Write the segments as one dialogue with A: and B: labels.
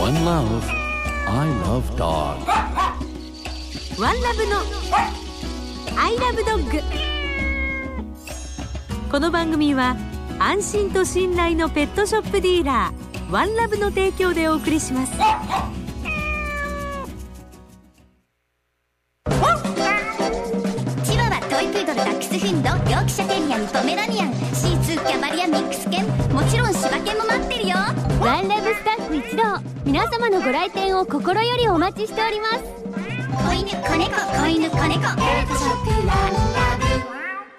A: One Love, I Love Dog.
B: One Love の I Love Dog。 この番組は安心と信頼のペットショップディーラーワンラブの提供でお送りします。
C: チワワ、トイプードル、ダックスフンド、ヨークシャテリアン、ポメラニアン、シーツー、キャバリア、ミックス犬、もちろん柴犬も待ってるよ。
D: ワンラブスタッフ一同、皆様のご来店を心よりお待ちしております。
C: 子犬、子猫、子犬、子猫、ペットショップワンラブ。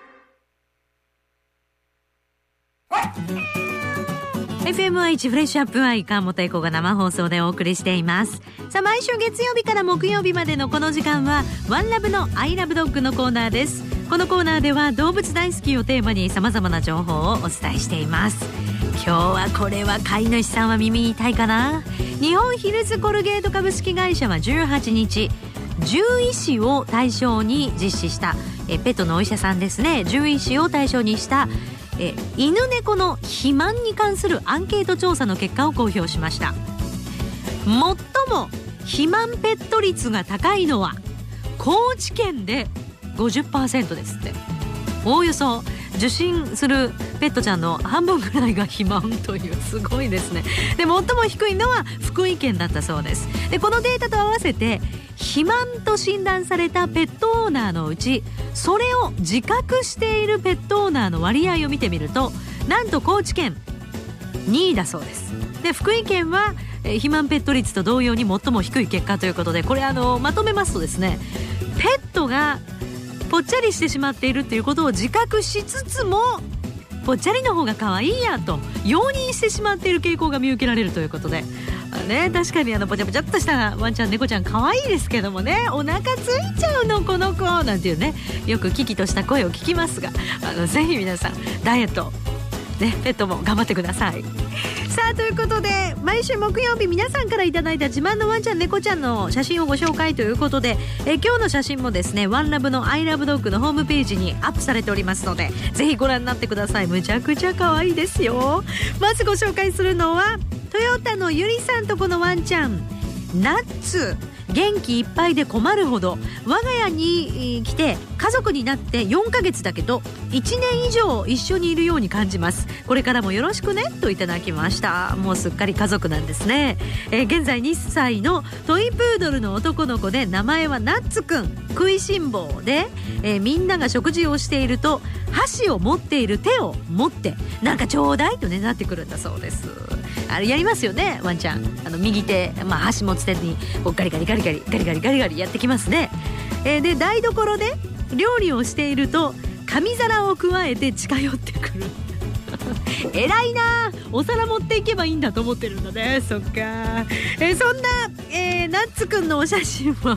B: FMI1 フレッシュアップは川本恵子が生放送でお送りしています。さあ、毎週月曜日から木曜日までのこの時間はワンラブのアイラブドッグのコーナーです。このコーナーでは動物大好きをテーマに様々な情報をお伝えしています。今日はこれは飼い主さんは耳痛いかな。日本ヒルズコルゲート株式会社は18日獣医師を対象に実施したペットのお医者さんですね、獣医師を対象にした犬猫の肥満に関するアンケート調査の結果を公表しました。最も肥満ペット率が高いのは高知県で 50% ですって。おおよそ受診するペットちゃんの半分ぐらいが肥満という、すごいですね。で、最も低いのは福井県だったそうです。で、このデータと合わせて肥満と診断されたペットオーナーのうち、それを自覚しているペットオーナーの割合を見てみると、なんと高知県2位だそうです。で、福井県は肥満ペット率と同様に最も低い結果ということで、これまとめますとですね、ペットがぽっちゃりしてしまっているっていうことを自覚しつつも、ぽっちゃりの方が可愛いやと容認してしまっている傾向が見受けられるということで、確かにぽちゃぽちゃっとしたワンちゃん猫ちゃん可愛いですけどもね、お腹ついちゃうのこの子なんていうね、よくキキとした声を聞きますが、ぜひ皆さんダイエットね、ペットも頑張ってください。さあ、ということで毎週木曜日皆さんからいただいた自慢のワンちゃん猫ちゃんの写真をご紹介ということで、今日の写真もですね、ワンラブのアイラブドッグのホームページにアップされておりますので、ぜひご覧になってください。むちゃくちゃ可愛いですよ。まずご紹介するのはトヨタのゆりさんとこのワンちゃんナッツ。元気いっぱいで困るほど、我が家に来て家族になって4ヶ月だけど1年以上一緒にいるように感じます。これからもよろしくねといただきました。もうすっかり家族なんですね。現在2歳のトイプードルの男の子で、名前はナッツくん。食いしん坊で、みんなが食事をしていると箸を持っている手を持ってなんかちょうだいとねなってくるんだそうです。あれやりますよね、ワンちゃん。右手、箸持つ手にガリガリガリガリガリガリガリガリやってきますね。で、台所で料理をしていると紙皿をくわえて近寄ってくる偉いな。お皿持っていけばいいんだと思ってるんだね。そっか。そんな、ナッツくんのお写真は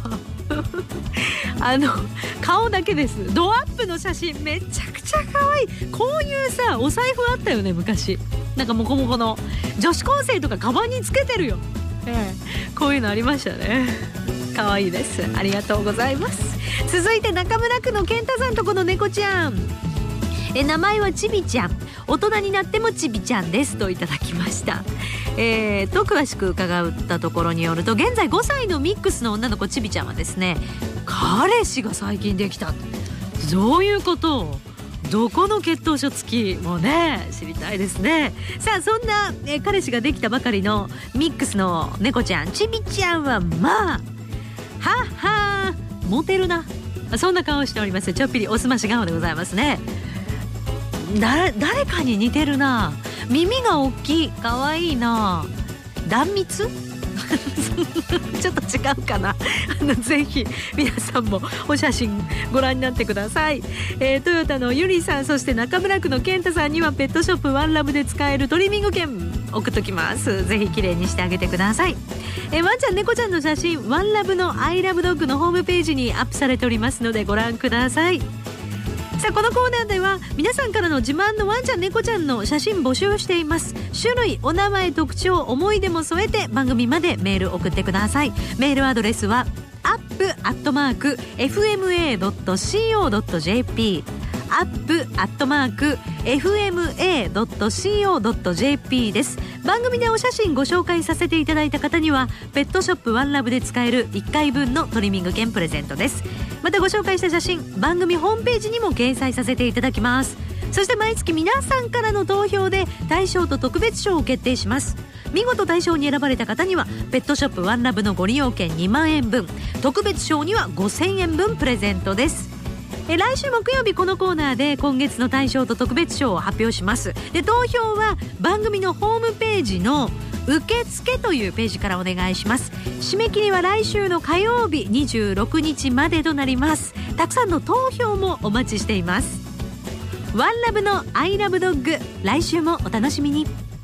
B: 顔だけです。ドアップの写真めちゃくちゃ可愛い。こういうさ、お財布あったよね昔。なんかモコモコの女子高生とかカバンにつけてるよ。こういうのありましたね。可愛いです。ありがとうございます。続いて中村区の健太さんとこの猫ちゃん。名前はちびちゃん。大人になってもちびちゃんですといただきました。と詳しく伺ったところによると、現在5歳のミックスの女の子ちびちゃんはですね、彼氏が最近できた。どういうこと？どこの血統書付きもね、知りたいですね。さあ、そんな、彼氏ができたばかりのミックスの猫ちゃんちびちゃんははモテるな、そんな顔をしております。ちょっぴりおすまし顔でございますね。誰かに似てるな。耳が大きい、かわいいな。断蜜ちょっと違うかなぜひ皆さんもお写真ご覧になってください。トヨタのゆりさん、そして中村区の健太さんにはペットショップワンラブで使えるトリミング券送っときます。ぜひ綺麗にしてあげてください。ワンちゃん猫ちゃんの写真、ワンラブのアイラブドッグのホームページにアップされておりますのでご覧ください。さあ、このコーナーでは皆さんからの自慢のワンちゃん猫ちゃんの写真募集しています。種類、お名前、特徴、思い出も添えて番組までメール送ってください。メールアドレスは up@fma.co.jp up@fma.co.jp です。番組でお写真ご紹介させていただいた方にはペットショップワンラブで使える1回分のトリミング券プレゼントです。またご紹介した写真番組ホームページにも掲載させていただきます。そして毎月皆さんからの投票で大賞と特別賞を決定します。見事大賞に選ばれた方にはペットショップワンラブのご利用券2万円分、特別賞には5000円分プレゼントです。来週木曜日このコーナーで今月の大賞と特別賞を発表します。で投票は番組のホームページの受付というページからお願いします。締め切りは来週の火曜日26日までとなります。たくさんの投票もお待ちしています。ワンラブのアイラブドッグ、来週もお楽しみに。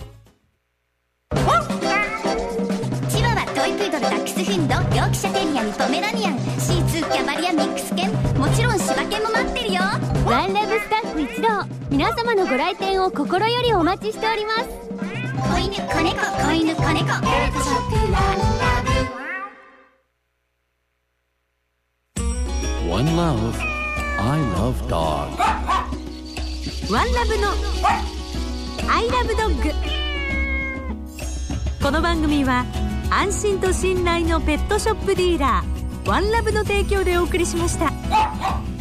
C: チワワ、トイプードル、ダックスフンド、ヨークシャテリアにポメラニアン、シーツー、キャバリア、ミックス犬、もちろん柴犬も待ってるよ。
D: ワンラブスタッフ一同、皆様のご来店を心よりお待ちしております。
C: 子犬、子猫、子犬、子猫、ペットショップワンラブ。
A: One love, I love dog.
B: ワンラブのアイラブドッグ。この番組は安心と信頼のペットショップディーラーワンラブの提供でお送りしました。